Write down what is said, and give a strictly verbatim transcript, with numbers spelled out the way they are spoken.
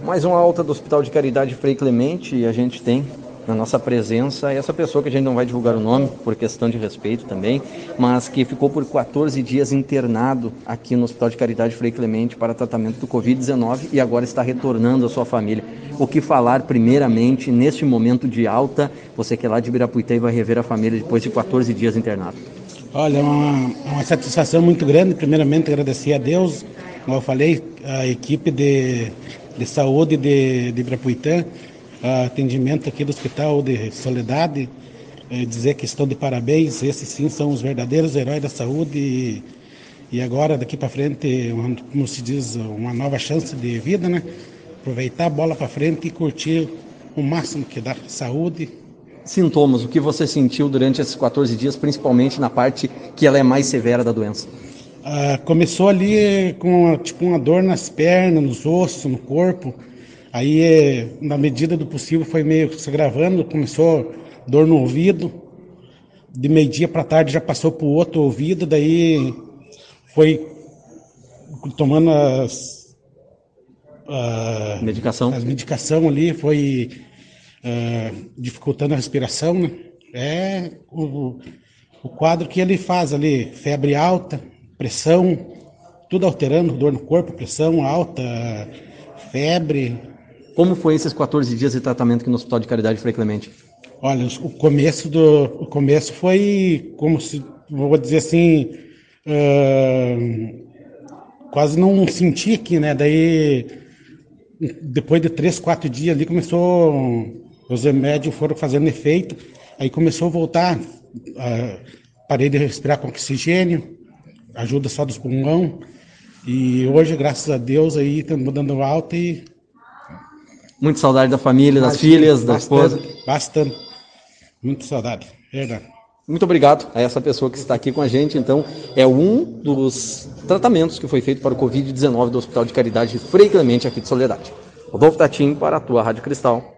Mais uma alta do Hospital de Caridade Frei Clemente, e a gente tem na nossa presença essa pessoa que a gente não vai divulgar o nome por questão de respeito também, mas que ficou por quatorze dias internado aqui no Hospital de Caridade Frei Clemente para tratamento do covid dezenove e agora está retornando à sua família. O que falar primeiramente neste momento de alta, você que é lá de Ibirapuitã e vai rever a família depois de quatorze dias internado? Olha, é uma, uma satisfação muito grande. Primeiramente agradecer a Deus, como eu falei, a equipe de, de saúde de, de Ibirapuitã, atendimento aqui do Hospital de Soledade, é, dizer que estão de parabéns. Esses sim são os verdadeiros heróis da saúde e, e agora daqui para frente, uma, como se diz, uma nova chance de vida, né? Aproveitar a bola para frente e curtir o máximo que dá saúde. Sintomas, o que você sentiu durante esses quatorze dias, principalmente na parte que ela é mais severa da doença? Ah, começou ali com tipo uma dor nas pernas, nos ossos, no corpo. Aí, na medida do possível, foi meio se agravando. Começou dor no ouvido. De meio-dia para tarde já passou para o outro ouvido. Daí foi tomando as, a, medicação. as medicação ali, foi uh, dificultando a respiração, né? É o, o quadro que ele faz ali: febre alta, pressão, tudo alterando, dor no corpo, pressão alta, febre. Como foi esses quatorze dias de tratamento aqui no Hospital de Caridade Frei Clemente? Olha, o começo, do, o começo foi como se, vou dizer assim, uh, quase não senti aqui, né? Daí, depois de três, quatro dias ali, começou, os remédios foram fazendo efeito, aí começou a voltar, uh, parei de respirar com oxigênio, ajuda só dos pulmões, e hoje, graças a Deus, aí estamos dando alta e... Muito saudade da família, das Imagina, filhas, da bastante, esposa? Bastante, muito saudade, verdade. Muito obrigado a essa pessoa que está aqui com a gente. Então, é um dos tratamentos que foi feito para o covid dezenove do Hospital de Caridade Frei Clemente aqui de Soledade. Rodolfo Tatim para a tua Rádio Cristal.